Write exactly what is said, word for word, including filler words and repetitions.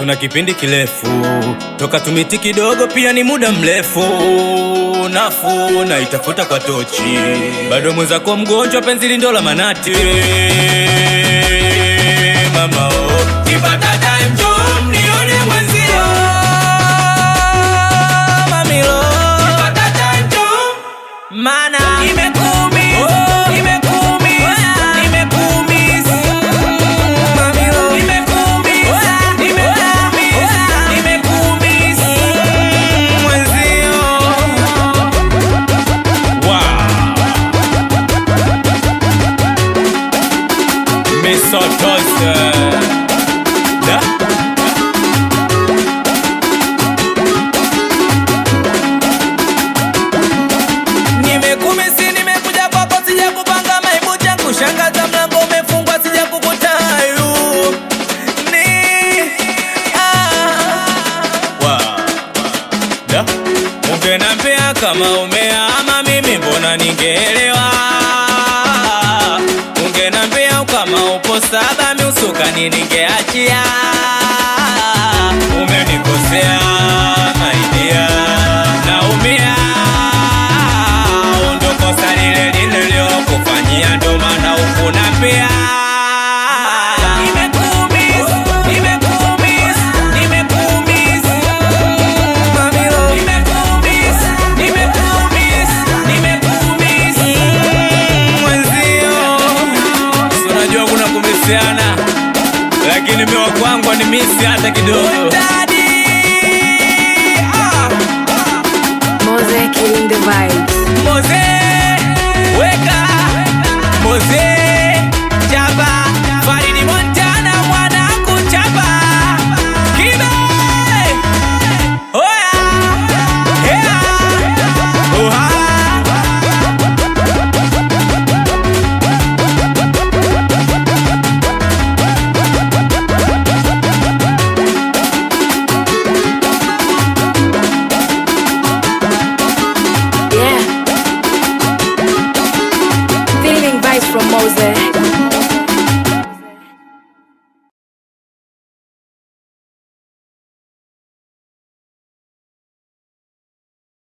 na kipindi kirefu, toka tumiti kidogo pia ni muda mrefu. Nafu na itafuta kwa tochi, bado mweza kwa mgonjwa penzi lindo la manati. Mama oh, kipata time jom nione mwenzio. Mamilo, kipata time jom mana imekumi, oh, imekumi, oh, imekumi. Mamilo, imekumi, oh, imekumi, oh, imekumi. Mwenzio, wow. Misotose da nimekumisi, nimekuja kwako, sija kupanga maibu changu. Shangaza mlango umefungwa, sija kukutayu ni ah. Wow. Da ungenambia kama umeama mimi mbona ningeelewa. Ungenambia kama upo saba miusukani ningeachia. Umenikosea maidia, naumia. Undokosa lile lile kufanyia ndo maana ukunambia. Nimekumiss, nimekumiss, nimekumiss. Mamilo, nimekumiss, nimekumiss, nimekumiss. Mwenzio, si unajua kuna kumisiana, lakini mewa kwangu ni misi hata kidogo. Mose killing the vibes. Mose, weka Mose, chapa Faridi Montana mwana kuchapa Kibe, oya, hea, oha. Yeah. Feeling vibes from Mose.